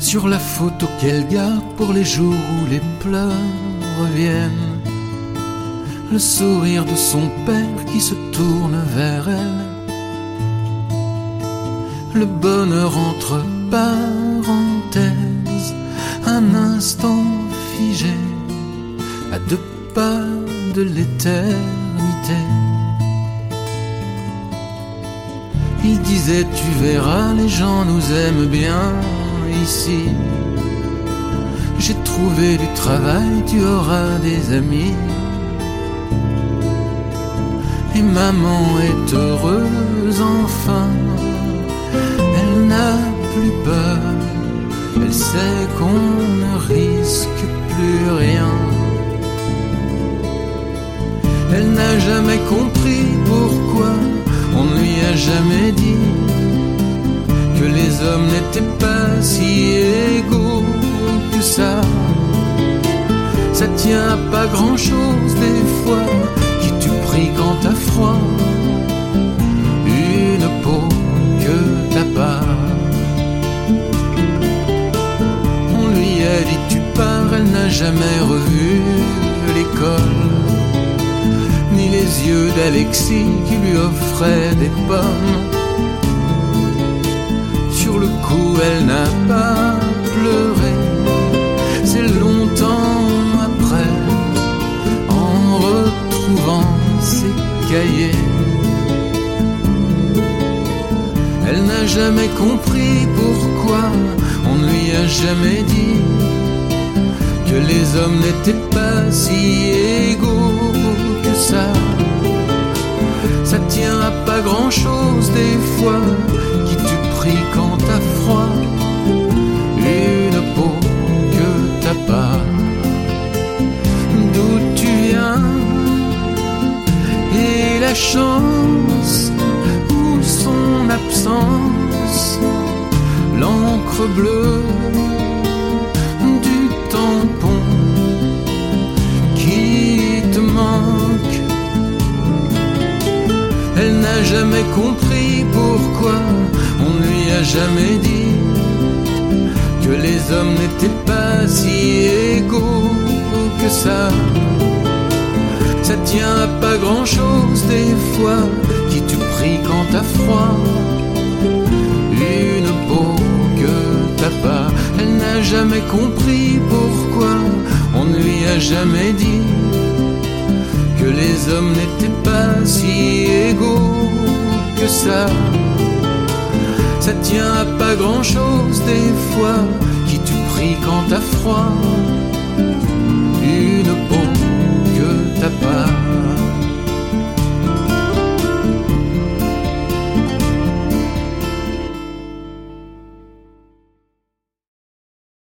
sur la photo qu'elle garde pour les jours où les pleurs reviennent. Le sourire de son père qui se tourne vers elle. Le bonheur entre parenthèses, un instant figé, à 2 pas de l'éternité. Il disait tu verras, les gens nous aiment bien ici. J'ai trouvé du travail, tu auras des amis. Et maman est heureuse enfin. Elle n'a plus peur. Elle sait qu'on ne risque plus rien. Elle n'a jamais compris pourquoi on ne lui a jamais dit que les hommes n'étaient pas si égaux que ça. Ça tient à pas grand chose des fois. Qui tu pries quand t'as froid? Une peau que t'as pas. On lui a dit tu pars, elle n'a jamais revu l'école, ni les yeux d'Alexis qui lui offraient des pommes. Sur le coup, elle n'a pas pleuré. C'est longtemps après, en retrouvant ses cahiers. Elle n'a jamais compris pourquoi on ne lui a jamais dit que les hommes n'étaient pas si égaux que ça. Ça tient à pas grand chose des fois. Qui tu pries quand t'as froid? Une peau que t'as pas. D'où tu viens? Et la chance ou son absence? L'encre bleue du tampon qui te manque. Elle n'a jamais compris pourquoi on ne lui a jamais dit que les hommes n'étaient pas si égaux que ça. Ça tient à pas grand chose des fois. Qui tu pries quand t'as froid? Une peau que t'as pas. Elle n'a jamais compris pourquoi on ne lui a jamais dit que les hommes n'étaient pas si égaux que ça. Ça tient à pas grand chose des fois. Qui tu pries quand t'as froid? Une peau